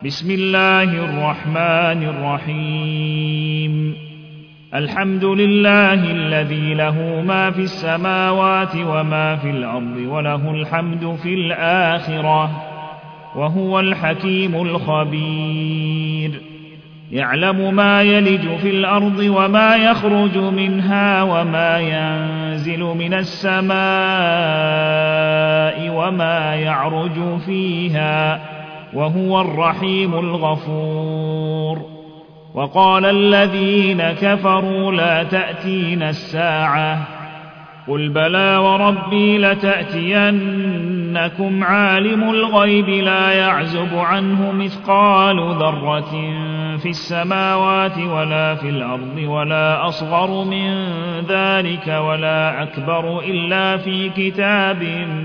بسم الله الرحمن الرحيم. الحمد لله الذي له ما في السماوات وما في الأرض وله الحمد في الآخرة وهو الحكيم الخبير. يعلم ما يلج في الأرض وما يخرج منها وما ينزل من السماء وما يعرج فيها وهو الرحيم الغفور. وقال الذين كفروا لا تأتينا الساعة قل بلى وربي لتأتينكم عالم الغيب لا يعزب عنه مثقال ذرة في السماوات ولا في الأرض ولا أصغر من ذلك ولا أكبر إلا في كتاب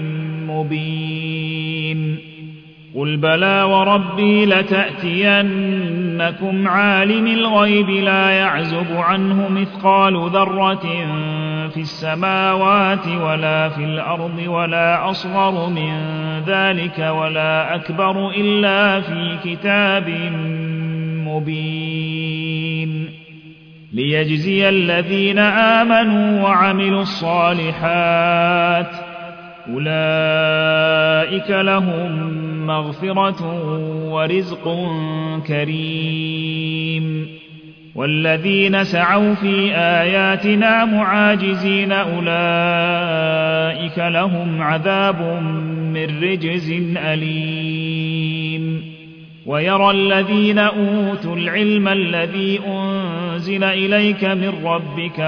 مبين. قل بلى وربي لتأتينكم عالم الغيب لا يعزب عنه مثقال ذرة في السماوات ولا في الأرض ولا أصغر من ذلك ولا أكبر إلا في كتاب مبين. ليجزي الذين آمنوا وعملوا الصالحات أولئك لهم مغفرة ورزق كريم. والذين سعوا في آياتنا معاجزين أولئك لهم عذاب من رجز أليم. ويرى الذين أوتوا العلم الذي أنزل إليك من ربك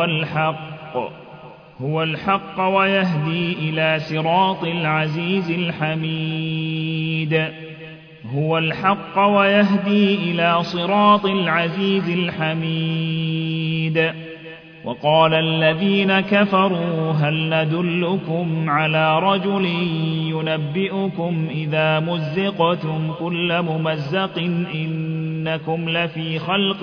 هو الحق ويهدي إلى صراط العزيز الحميد. هو الحق ويهدي إلى صراط العزيز الحميد. وقال الذين كفروا هل ندلكم على رجل ينبئكم إذا مزقتم كل ممزق إنكم لفي خلق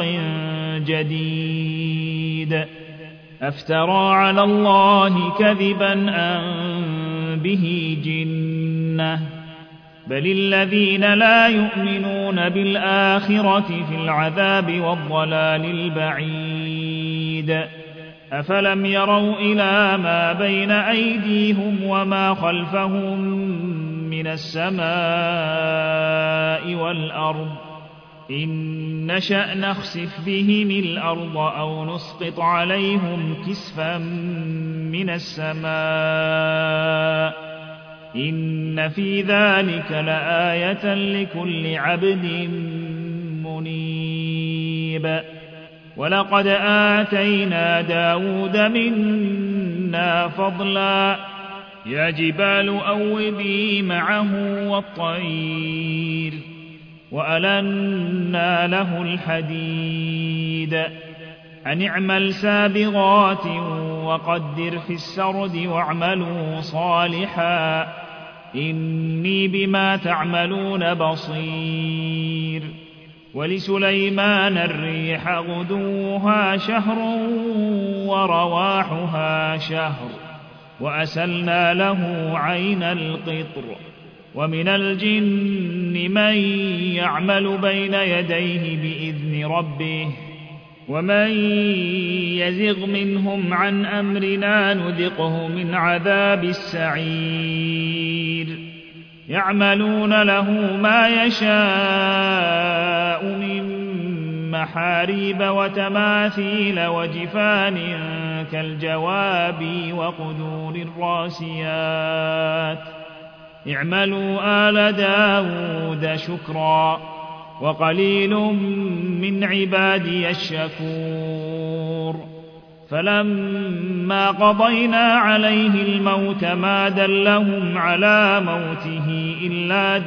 جديد أفترى على الله كذبا أم به جنة بل الذين لا يؤمنون بالآخرة في العذاب والضلال البعيد. أفلم يروا إلى ما بين أيديهم وما خلفهم من السماء والأرض إن نشأ نخسف بهم الأرض أو نسقط عليهم كسفا من السماء إن في ذلك لآية لكل عبد منيب. ولقد آتينا داود منا فضلا يا جبال أوبي معه والطير وألنا له الحديد أن اعمل سابغات وقدر في السرد واعملوا صالحا إني بما تعملون بصير. ولسليمان الريح غدوها شهر ورواحها شهر وأسلنا له عين القطر. ومن الجن من يعمل بين يديه بإذن ربه ومن يزغ منهم عن أمرنا نذقه من عذاب السعير. يعملون له ما يشاء من محاريب وتماثيل وجفان كالجواب وقدور الراسيات اعملوا آل داود شكرا وقليل من عبادي الشكور. فلما قضينا عليه الموت ما دلهم على موته إلا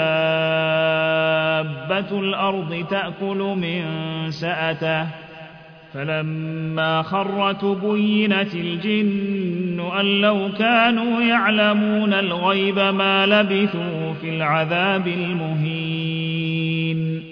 دابة الأرض تأكل من سأته فلما خر تبينت الجن أن لو كانوا يعلمون الغيب ما لبثوا في العذاب المهين.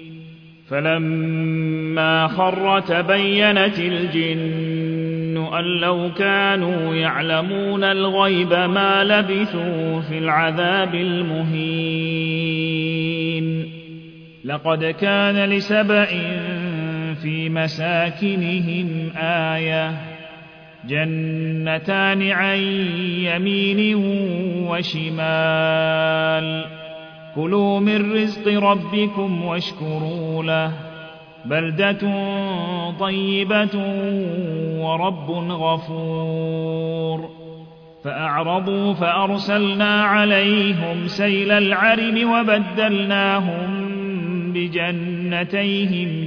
فلما خر تبينت الجن أن لو كانوا يعلمون الغيب ما لبثوا في العذاب المهين. لقد كان لسبإ في مساكنهم آية جنتان عن يمين وشمال كلوا من رزق ربكم واشكروا له بلدة طيبة ورب غفور فأعرضوا فأرسلنا عليهم سيل العرم وبدلناهم بجنتيهم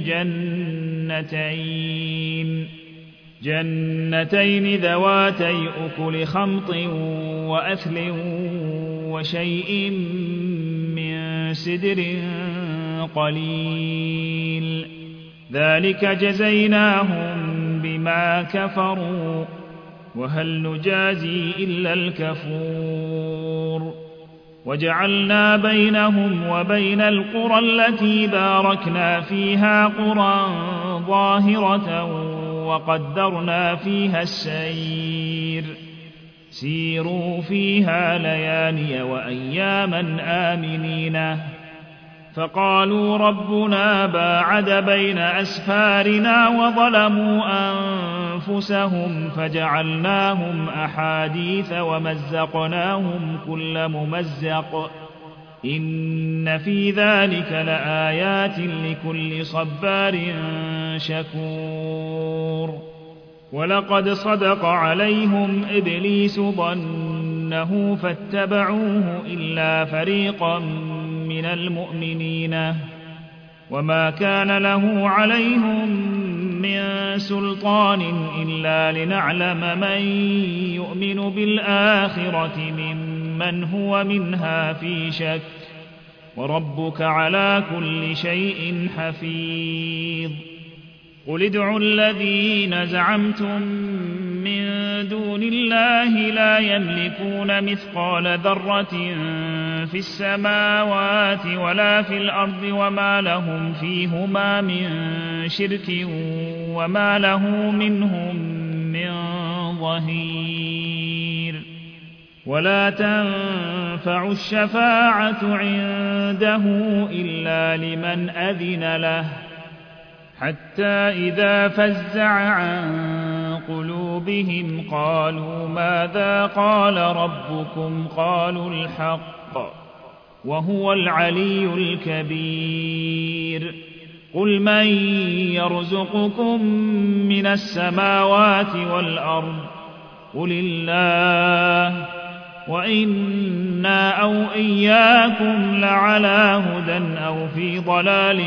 جنتين ذواتي أكل خمط وأثل وشيء من سدر قليل ذلك جزيناهم بما كفروا وهل نجازي إلا الكفور وجعلنا بينهم وبين القرى التي باركنا فيها قرى ظاهرة وقدرنا فيها السير سيروا فيها ليالي وأياما آمنين فقالوا ربنا باعد بين أسفارنا وظلموا أنفسهم فجعلناهم أحاديث ومزقناهم كل ممزق إن في ذلك لآيات لكل صبار شكور ولقد صدق عليهم إبليس ظنه فاتبعوه إلا فريقا من المؤمنين وما كان له عليهم من سلطان إلا لنعلم من يؤمن بالآخرة ممن هو منها في شك وربك على كل شيء حفيظ قل ادعوا الذين زعمتم من دون الله لا يملكون مثقال ذرة في السماوات ولا في الأرض وما لهم فيهما من شرك وما له منهم من ظهير ولا تنفع الشفاعة عنده إلا لمن أذن له حتى إذا فزع عن قلوبهم قالوا ماذا قال ربكم قالوا الحق وهو العلي الكبير قل من يرزقكم من السماوات والأرض قل الله وإنا أو إياكم لعلى هدى أو في ضلال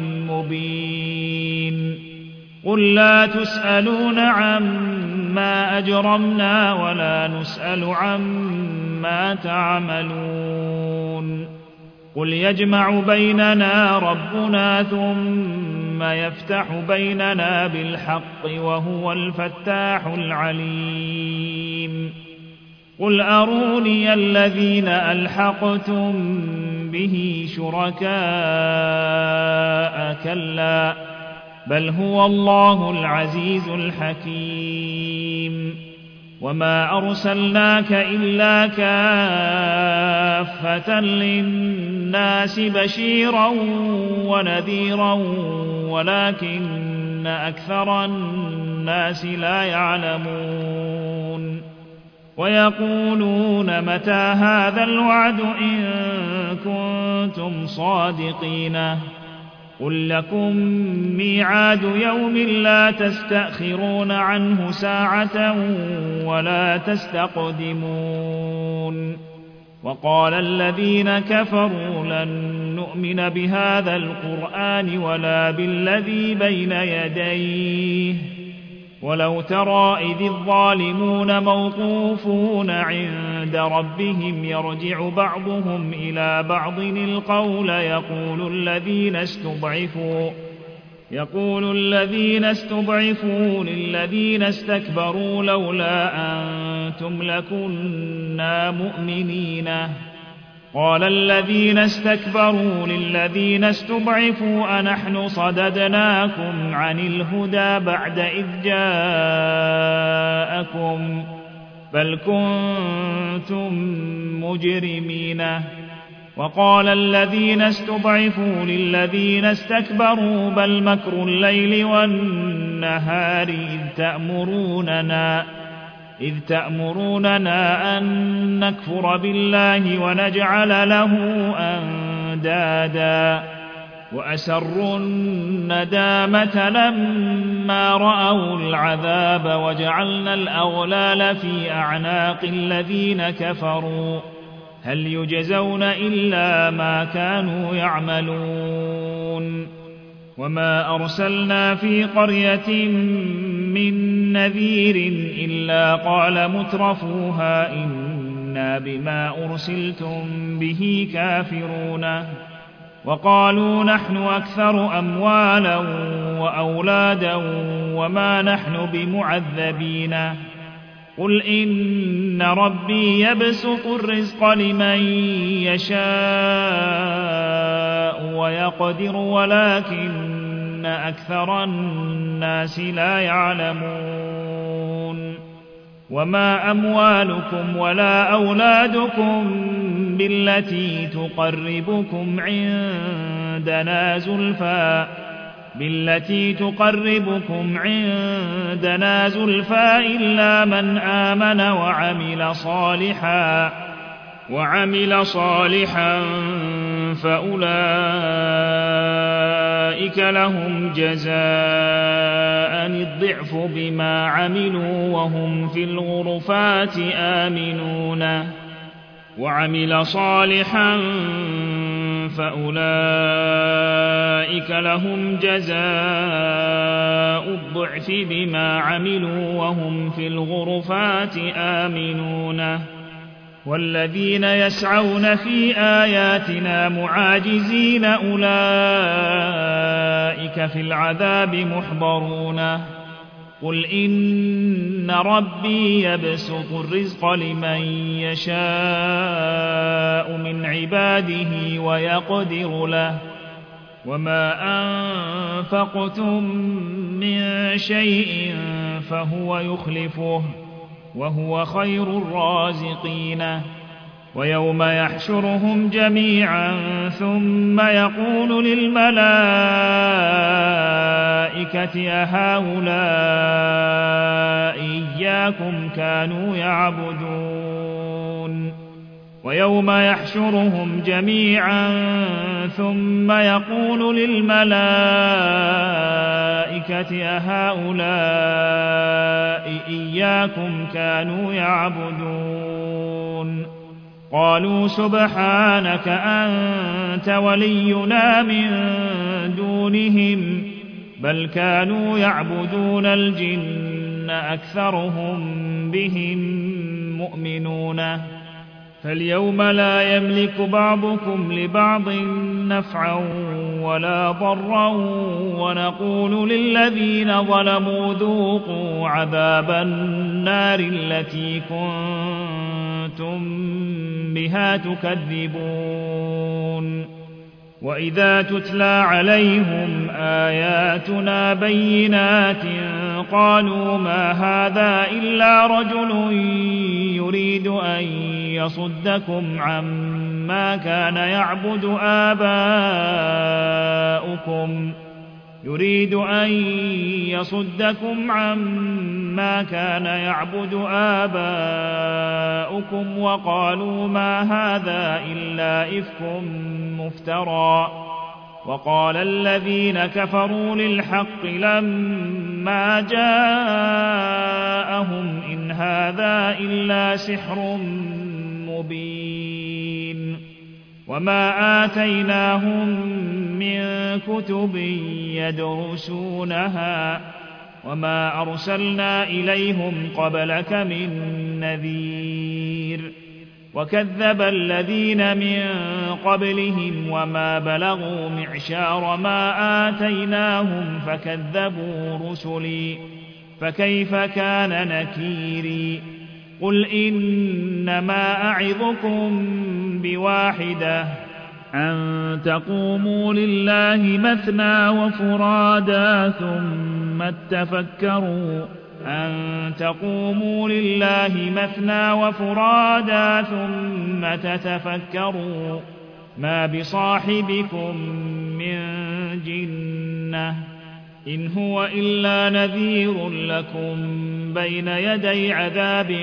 مبين قل لا تسألون عما أجرمنا ولا نسأل عما تعملون قل يجمع بيننا ربنا ثم يفتح بيننا بالحق وهو الفتاح العليم قل أروني الذين ألحقتم به شركاء كلا بل هو الله العزيز الحكيم وما أرسلناك إلا كافة للناس بشيرا ونذيرا ولكن أكثر الناس لا يعلمون ويقولون متى هذا الوعد إن كنتم صادقين قل لكم ميعاد يوم لا تستأخرون عنه ساعة ولا تستقدمون وقال الذين كفروا لن نؤمن بهذا القرآن ولا بالذي بين يديه ولو ترى إذ الظالمون موقوفون عند ربهم يرجع بعضهم إلى بعض القول يقول الذين استضعفوا للذين استكبروا لولا أنتم لكنا مؤمنين قال الذين استكبروا للذين استضعفوا أنحن صددناكم عن الهدى بعد إذ جاءكم بل كنتم مجرمين وقال الذين استضعفوا للذين استكبروا بل مكر الليل والنهار إذ تأمروننا أن نكفر بالله ونجعل له أندادا وأسروا الندامة لما رأوا العذاب وجعلنا الأغلال في أعناق الذين كفروا هل يجزون إلا ما كانوا يعملون وما أرسلنا في قرية من نذير إلا قال مترفوها إنا بما أرسلتم به كافرون وقالوا نحن أكثر أموالا وأولادا وما نحن بمعذبين قل إن ربي يبسط الرزق لمن يشاء ويقدر ولكن أكثر الناس لا يعلمون وما أموالكم ولا أولادكم بالتي تقربكم عندنا زلفى إلا من آمن وعمل صالحا فأولئك لهم جزاء الضعف بما عملوا وهم في الغرفات آمنون وعمل صالحا فأولئك لهم جزاء الضعف بما عملوا وهم في الغرفات آمنون والذين يسعون في آياتنا معاجزين أولئك في العذاب محضرون قل إن ربي يبسط الرزق لمن يشاء من عباده ويقدر له وما أنفقتم من شيء فهو يخلفه وهو خير الرازقين ويوم يحشرهم جميعا ثم يقول للملائكة أهؤلاء إياكم كانوا يعبدون ويوم يحشرهم جميعا ثم يقول للملائكة أهؤلاء إياكم كانوا يعبدون قالوا سبحانك أنت ولينا من دونهم بل كانوا يعبدون الجن أكثرهم بهم مؤمنون فاليوم لا يملك بعضكم لبعض نفعا ولا ضرا ونقول للذين ظلموا ذوقوا عذاب النار التي كنتم بها تكذبون وإذا تتلى عليهم آياتنا بينات قالوا ما هذا إلا رجل يريد أن يصدكم عما كان يعبد آباؤكم وقالوا ما هذا إلا إفك مفترى وقال الذين كفروا للحق لما جاءهم إن هذا إلا سحر مبين وما آتيناهم من كتب يدرسونها وما أرسلنا إليهم قبلك من نذير وكذب الذين من قبلهم وما بلغوا معشار ما آتيناهم فكذبوا رسلي فكيف كان نكيري قل إنما أعظكم بواحدة أن تقوموا لله مثنى وفرادا ثم تتفكروا ما بصاحبكم من جنة إن هو إلا نذير لكم بين يدي عذاب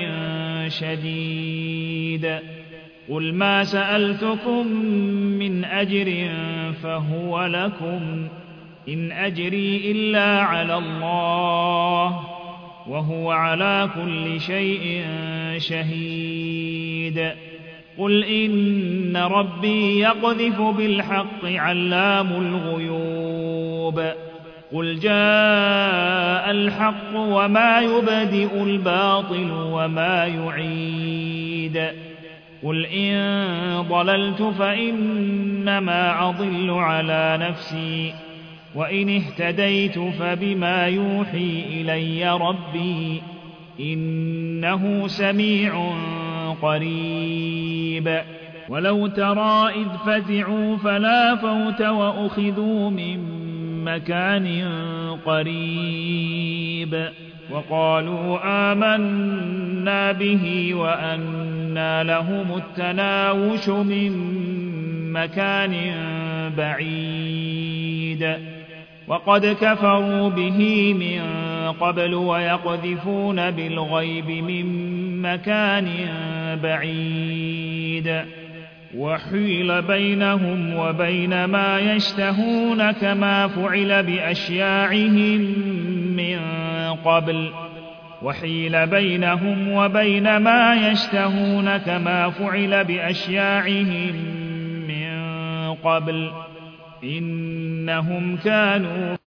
شديد قل ما سألتكم من أجر فهو لكم إن أجري إلا على الله وهو على كل شيء شهيد قل إن ربي يقذف بالحق علام الغيوب قل جاء الحق وما يبدئ الباطل وما يعيد قل إن ضللت فإنما أضل على نفسي وإن اهتديت فبما يوحي إلي ربي إنه سميع قريب ولو ترى إذ فزعوا فلا فوت وأخذوا من مكان قريب وقالوا آمنا به وأنى لهم التناوش من مكان بعيد وقد كفروا به من قبل ويقذفون بالغيب من مكان بعيد وحيل بينهم وبين ما يشتهون كما فعل بأشياعهم من قبل وحيل بينهم وبين ما يشتهون كما فعل بأشياعهم من قبل إنهم كانوا